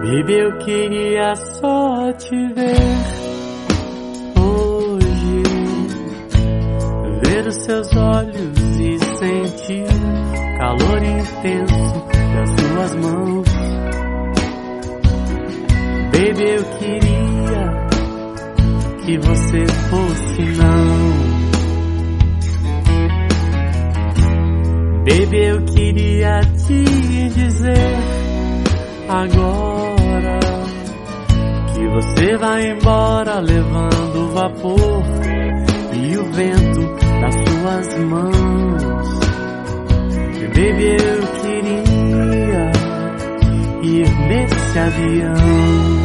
Baby, eu queria só te ver hoje, ver os seus olhos e sentir o calor intenso das suas mãos. Baby, eu queria que você fosse não. Baby, eu queria te dizer agora que você vai embora levando o vapor e o vento das suas mãos. E baby, eu queria ir nesse avião.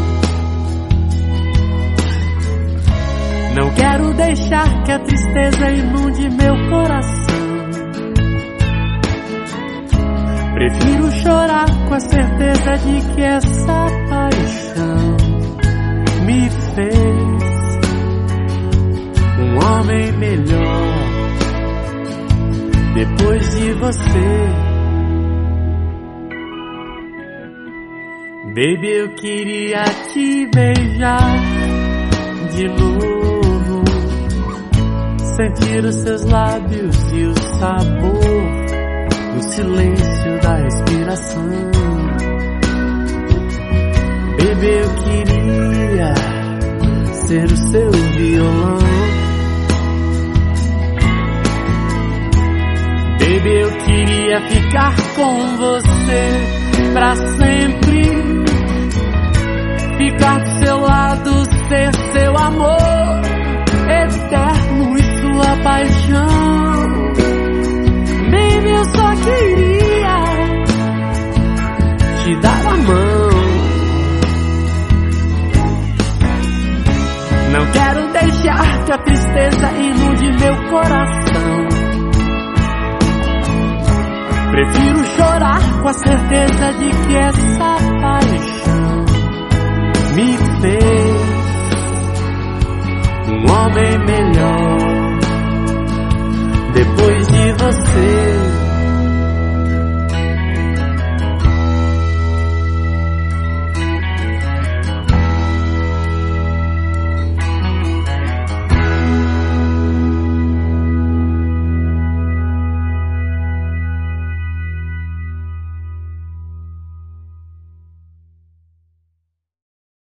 Não quero deixar que a tristeza inunde meu coração. Prefiro chorar com a certeza de que essa paixão me fez um homem melhor depois de você. Baby, eu queria te beijar de novo, sentir os seus lábios e o sabor no silêncio da respiração. Baby, eu queria ser o seu violão. Baby, eu queria ficar com você pra sempre, ficar do seu lado, ser seu amor eterno e sua paixão. Baby, eu só queria te dar a mão. Não quero deixar que a tristeza inunde meu coração. Prefiro chorar com a certeza de que essa paixão me fez um homem melhor depois de você.